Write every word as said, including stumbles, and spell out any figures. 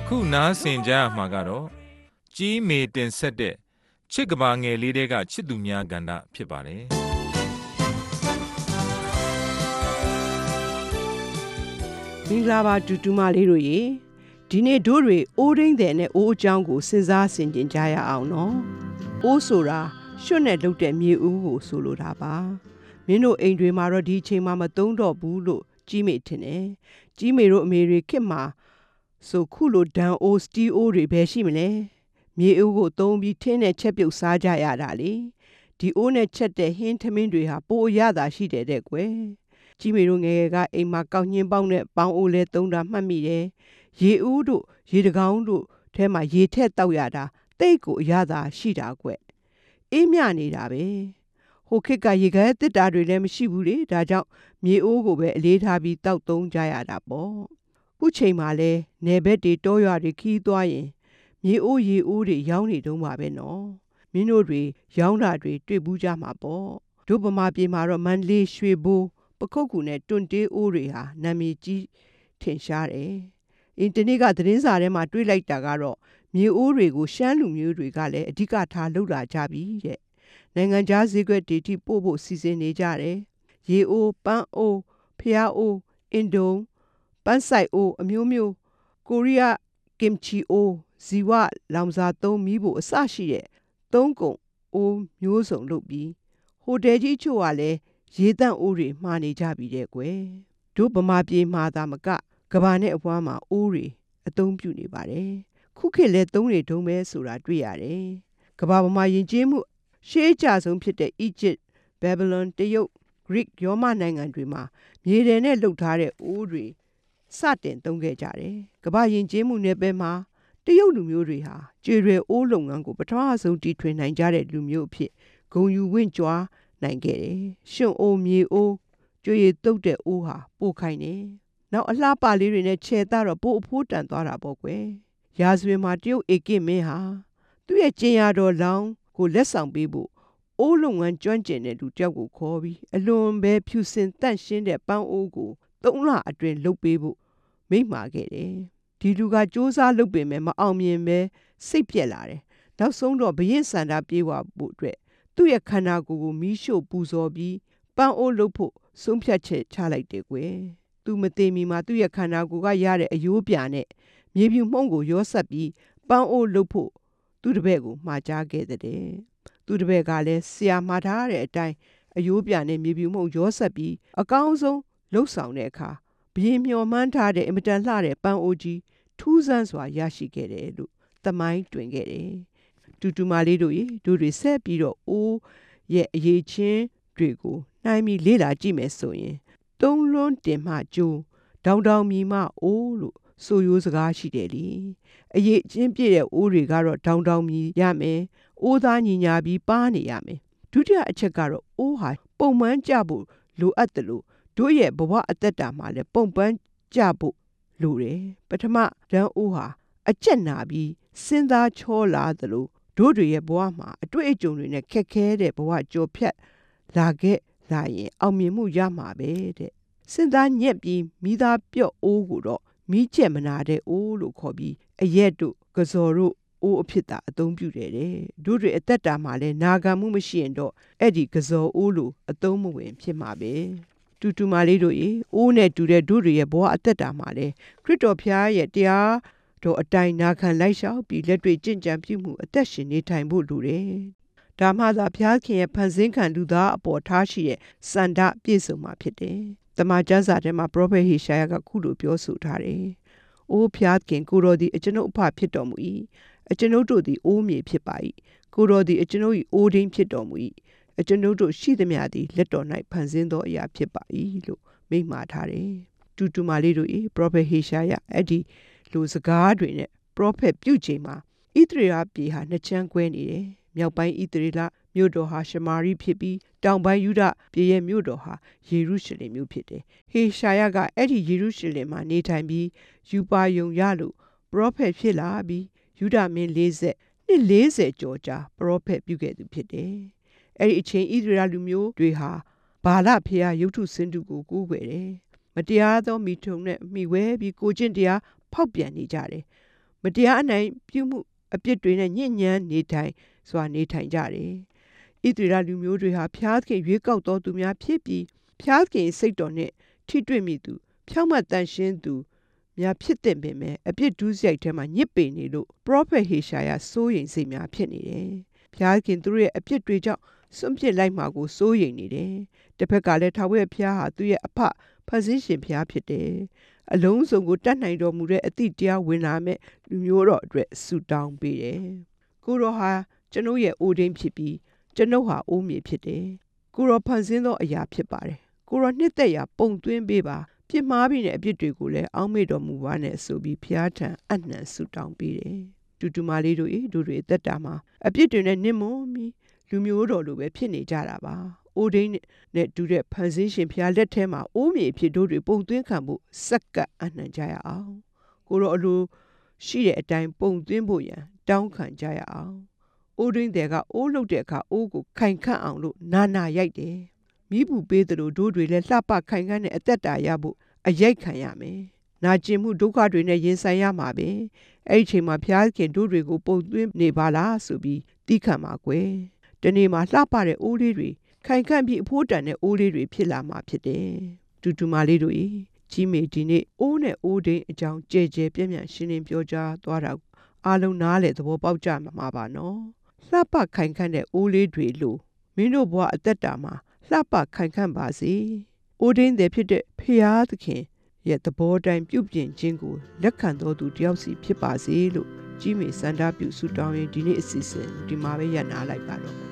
ခုနားဆင်ကြမှာကတော့ကြီးမေတင်ဆက်တဲ့ချစ်ကဘာငယ်လေးတွေကချစ်သူများကဏ္ဍဖြစ်ပါတယ်မင်္ဂလာပါတူတူမလေးတို့ရေဒီနေ့တို့တွေအိုးရင်းတဲ့နဲ့အိုးအကြောင်းကိုစဉ်းစားဆင်ခြင်ကြရအောင်နော်အိုးဆိုတာရွှွတ်နဲ့လုပ်တဲ့မြေဦးကိုဆိုလိုတာပါမင်းတို့အိမ်တွေမှာတော့ဒီအချိန်မှာမသုံးတော့ဘူးလို့ကြီးမေထင်တယ်ကြီးမေတို့အမေတွေခင်မှာဆိုခုလိုဒန်အိုးစတီအိုးတွေပဲရှိမလဲမြေဦးကိုသုံးပြီးထင်းနဲ့ချက်ပြုတ်စားကြရတာလေဒီအိုးနဲ့ချက်တဲ့ဟင်းထမင်းတွေဟာပိုရတာရှိတယ်တဲ့ကွယ်ကြီးမေတို့ငယ်ငယ်ကအိမ်မှာကောက်ညင်းပေါင်းနဲ့ပေါင်းအိုးလဲသုံးတာမှတ်မိတယ်ရေဦးတို့ရေတကောင်းတို့ထဲမှာရေထက်တောက်ရတာတိတ်ကိုအရသာရှိတာကွယ်အေးမြနေတာပဲဟိုခေတ်ကရေခဲတစ်တာတွေလည်းမရှိဘူးလေဒါကြောင့်မြေအိုးကိုပဲအလေးထားပြီးတောက်သုံးကြရတာပေါ့ခုချိန်မှာလဲနယ်ဘက်တွေတောရွာတွေခီးသွားရင်မြေအိုးရေအိုးတွေရောင်းနေတုံးပါပဲနော်မင်းတို့တွေရောင်းတာတွေတွေ့ဘူးကြမှာပေါ့တို့ဗမာပြည်မှာတော့မန္တလေးရွှေဘိုးပခုတ်ကူနဲ့တွန်တေးအိုးတွေဟာနာမည်ကြီးထင်ရှားတယ်အင်တနက်ကသတင်းစာထဲမှာတွေ့လိုက်တာကတော့မြေအိုးတွေကိုရှမ်းလူမျိုးတွေကလည်းအဓိကထားလှုပ်လာကြပြီတဲ့နိုင်ငံခြားဈေးကွက်တွေထိပို့ဖို့စီစဉ်နေကြတယ်ရေအိုးပန်းအိုးဖျားအိုးအင်ဒုံပန်းဆိုင်အိုးအမျိုးမျိုးကိုရီးယားကင်ချီအိုးဇီဝလောင်စာသုံးမီးဖို့အစရှိတဲ့သုံးကုန်အိုးမျိုးစုံလုပ်ပြီးဟိုတယ်ကြီးချို့ကလည်းရေတန့်အိုးတွေမှာနေကြပြီတဲ့ကွယ်တို့ဗမာပြည်မှာသာမကကဘာနဲ့အပွားမှာအိုးတွေအသုံးပြုနေပါတယ်ခုခေတ်လဲသုံးတွေတုံးပဲဆိုတာတွေ့ရတယ်ကဘာပေါ်မှာယဉ်ကျေးမှုရှေးအကျဆုံးဖြစ်တဲ့ Egypt, Babylon, တရုတ်, Greek ရောမနိုင်ငံတွေမှာမြေတယ်နဲ့လှုပ်ထားတဲ့အိုးတွေစတင်သုံးခဲ့ကြတယ်ကဘာယဉ်ကျေးမှုနယ်ပယ်မှာတရုတ်လူမျိုးတွေဟာကျွေရွယ်အိုးလုပ်ငန်းကိုပထမဆုံးတီထွင်နိုင်ကြတဲ့လူမျိုးအဖြစ်ဂုဏ်ယူဝင့်ကြွားနိုင်ခဲ့တယ်ရှွန့်အိုးမြေအိုးကျွေရည်တုပ်တဲ့အိုးဟာပိုခိုင်တယ်နောက်အလှပလေးတွေနဲ့ခြေသားတော့ပိုအဖိုးတန်သွားတာပေါ့ကွယ်ရာဇဝင်မှာတရုတ်ဧကင့်မင်းဟာသူ့ရဲ့ကျင်ရတော်လောင်းကိုလက်ဆောင်ပေးဖို့အိုးလုပ်ငန်းကျွမ်းကျင်တဲ့လူတယောက်ကိုခေါ်ပြီးအလွန်ပဲဖြူစင်တန့်ရှင်းတဲ့ပန်းအိုးကိုသုံးလအတွင်းလုပ်ပေးဖို့မိန့်မာခဲ့တယ်ဒီလူကစ조사လုပ်ပေမဲ့မအောင်မြင်ပဲစိတ်ပြက်လာတယ်နောက်ဆုံးတော့ဘရင်စန္ဒပြေးဝဖို့အတွက်သူ့ရဲ့ခန္ဓာကိုယ်ကိုမီးရှို့ပူဇော်ပြီးပန်းအိုးလုပ်ဖို့ဆုံးဖြတ်ချက်ချလိုက်တယ်ကွယ်သူမသိမီမှာသူ့ရဲ့ခန္ဓာကိုယ်ကရတဲ့အယိုးပြာနဲ့မြေပြူမှုန့်ကိုရောဆက်ပြီးပန်းအိုးလုပ်ဖို့သူ့တပည့်ကိုမှာကြားခဲ့တဲ့သူ့တပည့်ကလည်းဆရာမှာထားတဲ့အတိုင်းအယိုးပြာနဲ့မြေပြူမှုန့်ရောဆက်ပြီးအကောင်းဆုံးလှုပ်ဆောင်တဲ့အခါဘရင်မျှော်မှန်းထားတဲ့အင်မတန်လှတဲ့ပန်းအိုးကြီးထူးဆန်းစွာရရှိခဲ့တယ်လို့သမိုင်းတွင်ခဲ့တယ်တူတူမလေးတို့ရေတို့တွေဆက်ပြီးတော့အိုးရဲ့အရေးချင်းတွေကိုနှိုင်းပြီးလေ့လာကြည့်မယ်ဆိုရင်သုံးလွန်းတင်မှကျိုးဒေါင်တောင်မြီမှအိုးလို့ဆိုရိုးစကားရှိတယ်လေအရေးချင်းပြည့်တဲ့အိုးတွေကတော့ဒေါင်တောင်မြီရမယ်အိုးသားညီညာပြီးပါနေရမယ်ဒုတိယအချက်ကတော့အိုးဟာပုံမှန်ကြဖို့လိုအပ်တယ်လို့တို့ရဲ့ဘဝအသက်တာမှာလည်းပုံပန်းကြဖို့လိုတယ်ပထမဒန်းအိုးဟာအကျက်နာပြီးစဉ်းစားချောလာသလိုတို့တွေရဲ့ဘဝမှာအတွေ့အကြုံတွေနဲ့ခက်ခဲတဲ့ဘဝကြော်ဖြတ်လာခဲ့လာရင်အောင်မြင်မှုရမှာပဲတဲ့စဉ်းစားညက်ပြီးမိသားပြော့အိုးကိုတော့မိကျက်မနာတဲ့အိုးလို့ခေါ်ပြီးအရက်တို့ကစော်တို့အိုးအဖြစ်သာအသုံးပြုတယ်တဲ့တို့တွေအသက်တာမှာလဲနာခံမှုမရှိရင်တော့အဲ့ဒီကစော်အိုးလို့အသုံးမဝင်ဖြစ်မှာပဲတူတူမလေးတို့ရေအိုးနဲ့တူတဲ့တို့တွေရဲ့ဘဝအသက်တာမှာလဲခရစ်တော်ဖျားရဲ့တရားတော်အတိုင်းနာခံလိုက်လျှောက်ပြီးလက်တွေ့ကျင့်ကြံပြုမှုအသက်ရှင်နေထိုင်ဖို့လိုတယ်ဒါမှသာဘုရားခင်ရဲ့ဖန်ဆင်းခံလူသားအပေါ်ထားရှိတဲ့စန္ဒပြည့်စုံမှာဖြစ်တယ်။တမန်ကျမ်းစာထဲမှာပရောဖက်ဟေရှာယကခုလိုပြောဆိုထားတယ်။အိုးဘုရားခင်ကိုတော်သည်အကျွန်ုပ်အဖဖြစ်တော်မူ၏။အကျွန်ုပ်တို့သည်အိုးမြေဖြစ်ပါ၏။ကိုတော်သည်အကျွန်ုပ်၏အိုးဒင်းဖြစ်တော်မူ၏။အကျွန်ုပ်တို့ရှိသမျှသည်လက်တော်၌ဖန်ဆင်းသောအရာဖြစ်ပါ၏လို့မိန့်မာထားတယ်။တူတူမလေးတို့၏ပရောဖက်ဟေရှာယအဲ့ဒီလူစကားတွေနဲ့ပရောဖက်ပြုချိန်မှာဣသရေလပြည်ဟာနှစ်ချမ်းကွဲနေတယ်။မြောက်ပိုင်းဣသရေလမြို့တော်ဟာရှမာရိဖြစ်ပြီးတောင်ပိုင်းယူဒပြည်ရဲ့မြို့တော်ဟာယေရုရှလင်မြို့ဖြစ်တယ်။ဟေရှာယကအဲ့ဒီယေရုရှလင်မှာနေထိုင်ပြီးယူပါယုံရလို့ပရောဖက်ဖြစ်လာပြီးယူဒမင်းလေးဆက်နှစ်လေးဆယ်ကျော်ကြာပရောဖက်ပြုခဲ့သူဖြစ်တယ်။အဲ့ဒီအချိန်ဣသရေလလူမျိုးတွေဟာဘာလဖျားရုပ်ထုစင်တုကိုကိုးကွယ်တယ်။မတရားသောမိထုံနဲ့မိဝဲပြီးကိုကျင့်တရားဖောက်ပြန်နေကြတယ်။မတရားအနိုင်ပြုမှုအပြစ်တွေနဲ့ညှဉ်းညမ်းနေထိုင်စွာနေထိုင်ကြတယ်ဣသရေလလူမျိုးတွေဟာဖျားသခင်ရွေးကောက်တော်သူများဖြစ်ပြီးဖျားသခင်စိတ်တော်နဲ့ထိတွေ့မိသူဖြောင့်မတ်တန်ရှင်းသူများဖြစ်တဲ့ပင်မဲ့အပြစ်ဒုစရိုက်ထဲမှာညစ်ပေနေလို့ပရောဖက်ဟေရှာယစိုးရိမ်စိတ်များဖြစ်နေတယ်။ဖျားသခင်သူတို့ရဲ့အပြစ်တွေကြောင့်စွန့်ပစ်လိုက်မှာကိုစိုးရိမ်နေတယ်။တစ်ဖက်ကလည်းထာဝရဘုရားဟာသူ့ရဲ့အဖဖန်ဆင်းရှင်ဘုရားဖြစ်တယ်။အလုံးစုံကိုတတ်နိုင်တော်မူတဲ့အသည့်တရားဝင်လာမဲ့လူမျိုးတော်အတွက်ဆုတောင်းပေးတယ်။ကိုရောဟာကျွန်ုပ်ရဲ့အိုဒိန်းဖြစ်ပြီးကျွန်ုပ်ဟာအိုးမြေဖြစ်တယ်။ကိုရောဖန်ဆင်းသောအရာဖြစ်ပါတယ်။ကိုရောနှစ်သက်ရာပုံသွင်းပေးပါပြစ်မှားပြီးတဲ့အပြစ်တွေကိုလည်းအောက်မေ့တော်မူပါနဲ့ဆိုပြီးဘုရားထံအနှံဆုတောင်းပေးတယ်။တူတူမလေးတို့၏တို့တွေအသက်တာမှာအပြစ်တွေနဲ့နစ်မွန်ပြီးလူမျိုးတော်လိုပဲဖြစ်နေကြတာပါ။အိုဒိန်းနဲ့တူတဲ့ဖန်ဆင်းရှင်ဘုရားလက်ထဲမှာအိုးမြေဖြစ်တို့တွေပုံသွင်းခံဖို့စက္ကပ်အနှံကြရအောင်။ကိုရောအလိုရှိတဲ့အတိုင်းပုံသွင်းဖို့ရန်တောင်းခံကြရအောင်။အိုဒိန်းတွေကအိုးလှုပ်တဲ့အခါအိုးကိုခိုင်ခန့်အောင်လို့နာနာရိုက်တယ်။မိဘူးပေးသလိုတို့တွေလည်းလှပခိုင်ခန့်တဲ့အသက်တာရဖို့အရိုက်ခံရမယ်။နာကျင်မှုဒုက္ခတွေနဲ့ရင်ဆိုင်ရမှာပဲ။အဲ့ဒီချိန်မှာဘုရားခင်တို့တွေကိုပုံသွင်းနေပါလားဆိုပြီးတီးခံပါကွယ်။ဒီနေ့မှာလှပတဲ့အိုးလေးတွေခိုင်ခန့်ပြီးအဖိုးတန်တဲ့အိုးလေးတွေဖြစ်လာမှာဖြစ်တယ်။တူတူမလေးတို့၏ကြီးမေဒီနေ့အိုးနဲ့အိုးဒိန်းအကြောင်းကြဲကြဲပြန့်ပြန့်ရှင်းလင်းပြောကြားသွားတာအားလုံးနားလေသဘောပေါက်ကြမှာပါနော်။လှပခိုင်ခန့်တဲ့အိုးလေးတွေလို့မင်းတို့ဘဝအသက်တာမှာလှပခိုင်ခန့်ပါစေ။အိုဒိန်းတဲ့ဖြစ်တဲ့ဖရာသခင်ရဲ့သဘောတိုင်းပြုပြင်ခြင်းကိုလက်ခံတော်သူတယောက်စီဖြစ်ပါစေလို့ကြီးမေစန္ဒပြုဆုတောင်းရင်ဒီနေ့အစီအစဉ်ဒီမှာပဲရပ်နာလိုက်ပါတော့